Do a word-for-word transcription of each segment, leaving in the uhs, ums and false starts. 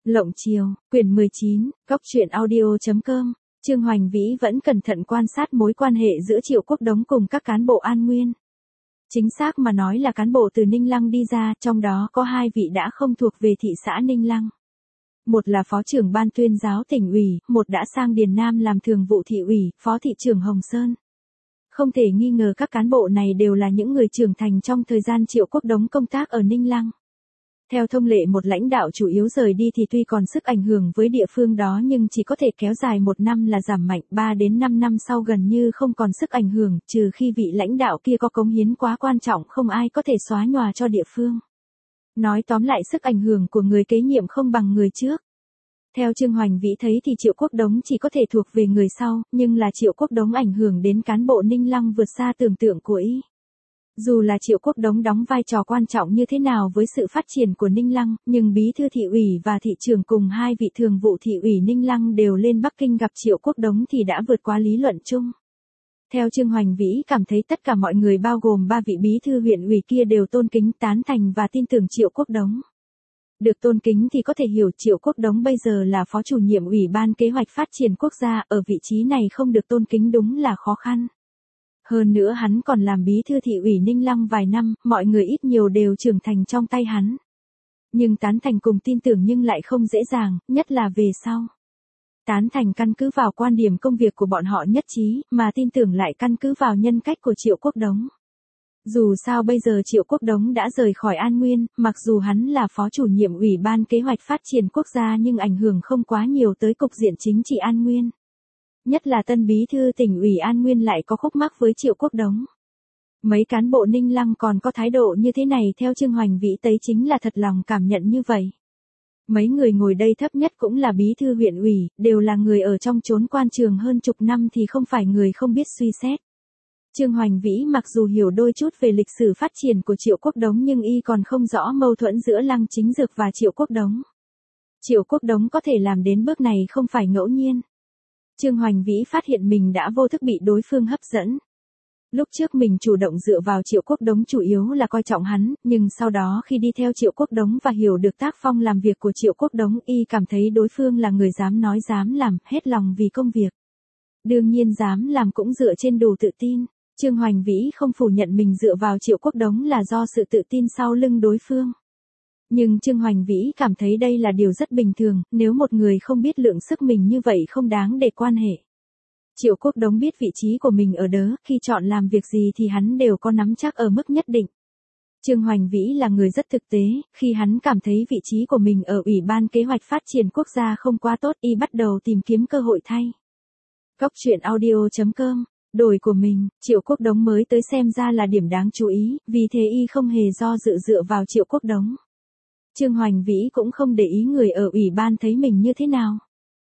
Lộng Chiều, quyển mười chín, góc truyện audio chấm com, Trương Hoành Vĩ vẫn cẩn thận quan sát mối quan hệ giữa Triệu Quốc Đống cùng các cán bộ An Nguyên. Chính xác mà nói là cán bộ từ Ninh Lăng đi ra, trong đó có hai vị đã không thuộc về thị xã Ninh Lăng. Một là phó trưởng ban tuyên giáo tỉnh ủy, một đã sang Điền Nam làm thường vụ thị ủy, phó thị trưởng Hồng Sơn. Không thể nghi ngờ các cán bộ này đều là những người trưởng thành trong thời gian Triệu Quốc Đống công tác ở Ninh Lăng. Theo thông lệ một lãnh đạo chủ yếu rời đi thì tuy còn sức ảnh hưởng với địa phương đó nhưng chỉ có thể kéo dài một năm là giảm mạnh, ba đến năm năm sau gần như không còn sức ảnh hưởng, trừ khi vị lãnh đạo kia có cống hiến quá quan trọng không ai có thể xóa nhòa cho địa phương. Nói tóm lại sức ảnh hưởng của người kế nhiệm không bằng người trước. Theo Trương Hoành Vĩ thấy thì Triệu Quốc Đống chỉ có thể thuộc về người sau, nhưng là Triệu Quốc Đống ảnh hưởng đến cán bộ Ninh Lăng vượt xa tưởng tượng của y. Dù là Triệu Quốc Đống đóng vai trò quan trọng như thế nào với sự phát triển của Ninh Lăng, nhưng bí thư thị ủy và thị trưởng cùng hai vị thường vụ thị ủy Ninh Lăng đều lên Bắc Kinh gặp Triệu Quốc Đống thì đã vượt qua lý luận chung. Theo Trương Hoành Vĩ cảm thấy tất cả mọi người bao gồm ba vị bí thư huyện ủy kia đều tôn kính, tán thành và tin tưởng Triệu Quốc Đống. Được tôn kính thì có thể hiểu Triệu Quốc Đống bây giờ là phó chủ nhiệm Ủy ban Kế hoạch Phát triển Quốc gia, ở vị trí này không được tôn kính đúng là khó khăn. Hơn nữa hắn còn làm bí thư thị ủy Ninh Lăng vài năm, mọi người ít nhiều đều trưởng thành trong tay hắn. Nhưng tán thành cùng tin tưởng nhưng lại không dễ dàng, nhất là về sau. Tán thành căn cứ vào quan điểm công việc của bọn họ nhất trí, mà tin tưởng lại căn cứ vào nhân cách của Triệu Quốc Đống. Dù sao bây giờ Triệu Quốc Đống đã rời khỏi An Nguyên, mặc dù hắn là phó chủ nhiệm Ủy ban Kế hoạch Phát triển Quốc gia nhưng ảnh hưởng không quá nhiều tới cục diện chính trị An Nguyên. Nhất là tân bí thư tỉnh ủy An Nguyên lại có khúc mắc với Triệu Quốc Đống. Mấy cán bộ Ninh Lăng còn có thái độ như thế này theo Trương Hoành Vĩ thấy chính là thật lòng cảm nhận như vậy. Mấy người ngồi đây thấp nhất cũng là bí thư huyện ủy, đều là người ở trong chốn quan trường hơn chục năm thì không phải người không biết suy xét. Trương Hoành Vĩ mặc dù hiểu đôi chút về lịch sử phát triển của Triệu Quốc Đống nhưng y còn không rõ mâu thuẫn giữa Lăng Chính Dược và Triệu Quốc Đống. Triệu Quốc Đống có thể làm đến bước này không phải ngẫu nhiên. Trương Hoành Vĩ phát hiện mình đã vô thức bị đối phương hấp dẫn. Lúc trước mình chủ động dựa vào Triệu Quốc Đống chủ yếu là coi trọng hắn, nhưng sau đó khi đi theo Triệu Quốc Đống và hiểu được tác phong làm việc của Triệu Quốc Đống y cảm thấy đối phương là người dám nói dám làm, hết lòng vì công việc. Đương nhiên dám làm cũng dựa trên đủ tự tin. Trương Hoành Vĩ không phủ nhận mình dựa vào Triệu Quốc Đống là do sự tự tin sau lưng đối phương. Nhưng Trương Hoành Vĩ cảm thấy đây là điều rất bình thường, nếu một người không biết lượng sức mình như vậy không đáng để quan hệ. Triệu Quốc Đống biết vị trí của mình ở đớ, khi chọn làm việc gì thì hắn đều có nắm chắc ở mức nhất định. Trương Hoành Vĩ là người rất thực tế, khi hắn cảm thấy vị trí của mình ở Ủy ban Kế hoạch Phát triển Quốc gia không quá tốt y bắt đầu tìm kiếm cơ hội thay. Góc truyện audio chấm com, đổi của mình, Triệu Quốc Đống mới tới xem ra là điểm đáng chú ý, vì thế y không hề do dự dựa vào Triệu Quốc Đống. Trương Hoành Vĩ cũng không để ý người ở ủy ban thấy mình như thế nào.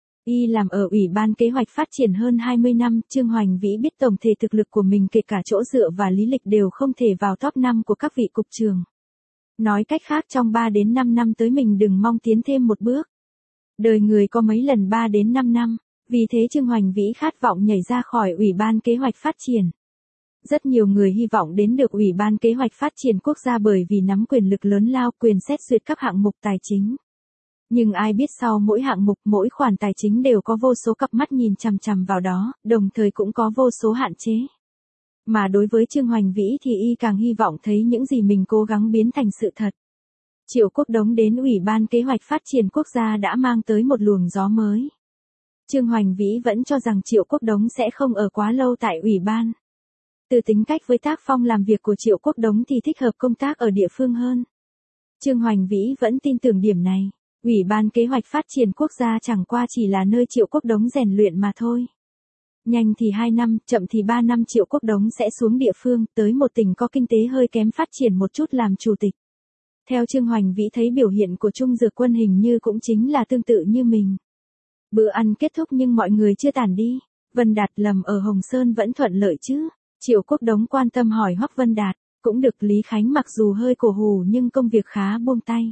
Y làm ở Ủy ban Kế hoạch Phát triển hơn hai mươi năm, Trương Hoành Vĩ biết tổng thể thực lực của mình kể cả chỗ dựa và lý lịch đều không thể vào top năm của các vị cục trưởng. Nói cách khác trong ba đến năm năm tới mình đừng mong tiến thêm một bước. Đời người có mấy lần ba đến năm năm, vì thế Trương Hoành Vĩ khát vọng nhảy ra khỏi Ủy ban Kế hoạch Phát triển. Rất nhiều người hy vọng đến được Ủy ban Kế hoạch Phát triển Quốc gia bởi vì nắm quyền lực lớn lao, quyền xét duyệt các hạng mục tài chính. Nhưng ai biết sau mỗi hạng mục, mỗi khoản tài chính đều có vô số cặp mắt nhìn chằm chằm vào đó, đồng thời cũng có vô số hạn chế. Mà đối với Trương Hoành Vĩ thì y càng hy vọng thấy những gì mình cố gắng biến thành sự thật. Triệu Quốc Đống đến Ủy ban Kế hoạch Phát triển Quốc gia đã mang tới một luồng gió mới. Trương Hoành Vĩ vẫn cho rằng Triệu Quốc Đống sẽ không ở quá lâu tại Ủy ban. Từ tính cách với tác phong làm việc của Triệu Quốc Đống thì thích hợp công tác ở địa phương hơn. Trương Hoành Vĩ vẫn tin tưởng điểm này. Ủy ban Kế hoạch Phát triển Quốc gia chẳng qua chỉ là nơi Triệu Quốc Đống rèn luyện mà thôi. Nhanh thì hai năm, chậm thì ba năm Triệu Quốc Đống sẽ xuống địa phương, tới một tỉnh có kinh tế hơi kém phát triển một chút làm chủ tịch. Theo Trương Hoành Vĩ thấy biểu hiện của Trung Dược Quân hình như cũng chính là tương tự như mình. Bữa ăn kết thúc nhưng mọi người chưa tản đi. Vân Đạt Lâm ở Hồng Sơn vẫn thuận lợi chứ? Triệu Quốc Đống quan tâm hỏi Hoắc Vân Đạt. Cũng được. Lý Khánh mặc dù hơi cổ hủ nhưng công việc khá buông tay.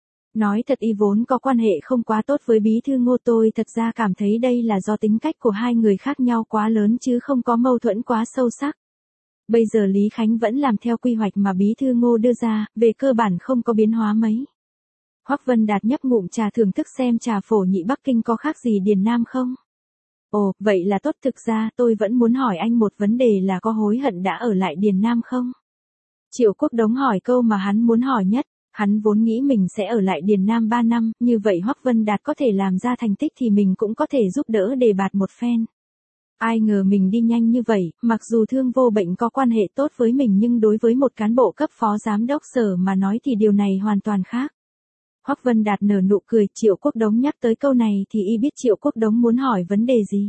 Nói thật y vốn có quan hệ không quá tốt với bí thư Ngô, tôi thật ra cảm thấy đây là do tính cách của hai người khác nhau quá lớn chứ không có mâu thuẫn quá sâu sắc. Bây giờ Lý Khánh vẫn làm theo quy hoạch mà bí thư Ngô đưa ra, về cơ bản không có biến hóa mấy. Hoắc Vân Đạt nhấp ngụm trà thưởng thức xem trà phổ nhị Bắc Kinh có khác gì Điền Nam không? Ồ, vậy là tốt, thực ra tôi vẫn muốn hỏi anh một vấn đề là có hối hận đã ở lại Điền Nam không? Triệu Quốc Đống hỏi câu mà hắn muốn hỏi nhất, hắn vốn nghĩ mình sẽ ở lại Điền Nam ba năm, như vậy Hoắc Vân Đạt có thể làm ra thành tích thì mình cũng có thể giúp đỡ đề bạt một phen. Ai ngờ mình đi nhanh như vậy, mặc dù Thương Vô Bệnh có quan hệ tốt với mình nhưng đối với một cán bộ cấp phó giám đốc sở mà nói thì điều này hoàn toàn khác. Hoắc Vân Đạt nở nụ cười, Triệu Quốc Đống nhắc tới câu này thì y biết Triệu Quốc Đống muốn hỏi vấn đề gì.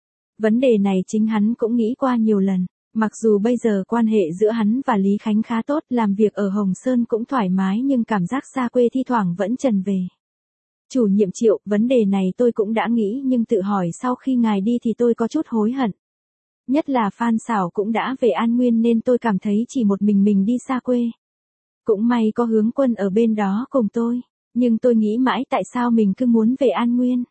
Vấn đề này chính hắn cũng nghĩ qua nhiều lần, mặc dù bây giờ quan hệ giữa hắn và Lý Khánh khá tốt, làm việc ở Hồng Sơn cũng thoải mái nhưng cảm giác xa quê thi thoảng vẫn trần về. Chủ nhiệm Triệu, vấn đề này tôi cũng đã nghĩ nhưng tự hỏi sau khi ngài đi thì tôi có chút hối hận. Nhất là Phan Xảo cũng đã về An Nguyên nên tôi cảm thấy chỉ một mình mình đi xa quê. Cũng may có Hướng Quân ở bên đó cùng tôi, nhưng tôi nghĩ mãi tại sao mình cứ muốn về An Nguyên.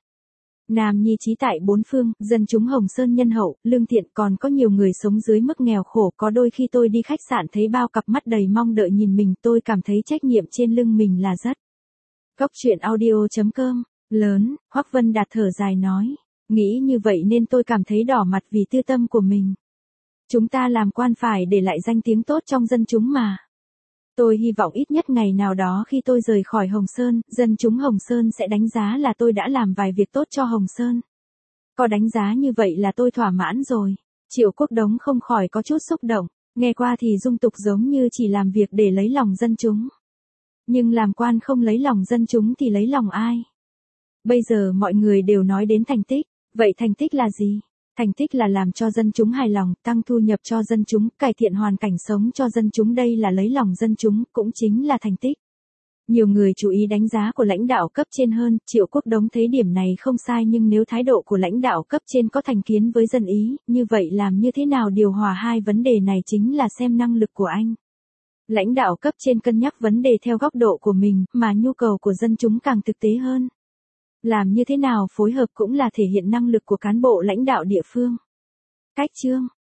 Nam nhi trí tại bốn phương, dân chúng Hồng Sơn nhân hậu, lương thiện, còn có nhiều người sống dưới mức nghèo khổ, có đôi khi tôi đi khách sạn thấy bao cặp mắt đầy mong đợi nhìn mình, tôi cảm thấy trách nhiệm trên lưng mình là rất. Góc truyện audio chấm com, lớn, Hoắc Vân Đạt thở dài nói, nghĩ như vậy nên tôi cảm thấy đỏ mặt vì tư tâm của mình. Chúng ta làm quan phải để lại danh tiếng tốt trong dân chúng mà. Tôi hy vọng ít nhất ngày nào đó khi tôi rời khỏi Hồng Sơn, dân chúng Hồng Sơn sẽ đánh giá là tôi đã làm vài việc tốt cho Hồng Sơn. Có đánh giá như vậy là tôi thỏa mãn rồi. Triệu Quốc Đống không khỏi có chút xúc động, nghe qua thì dung tục giống như chỉ làm việc để lấy lòng dân chúng. Nhưng làm quan không lấy lòng dân chúng thì lấy lòng ai? Bây giờ mọi người đều nói đến thành tích, vậy thành tích là gì? Thành tích là làm cho dân chúng hài lòng, tăng thu nhập cho dân chúng, cải thiện hoàn cảnh sống cho dân chúng, đây là lấy lòng dân chúng, cũng chính là thành tích. Nhiều người chú ý đánh giá của lãnh đạo cấp trên hơn, Triệu Quốc Đống thấy điểm này không sai nhưng nếu thái độ của lãnh đạo cấp trên có thành kiến với dân ý, như vậy làm như thế nào điều hòa hai vấn đề này chính là xem năng lực của anh. Lãnh đạo cấp trên cân nhắc vấn đề theo góc độ của mình, mà nhu cầu của dân chúng càng thực tế hơn. Làm như thế nào phối hợp cũng là thể hiện năng lực của cán bộ lãnh đạo địa phương. Cách chương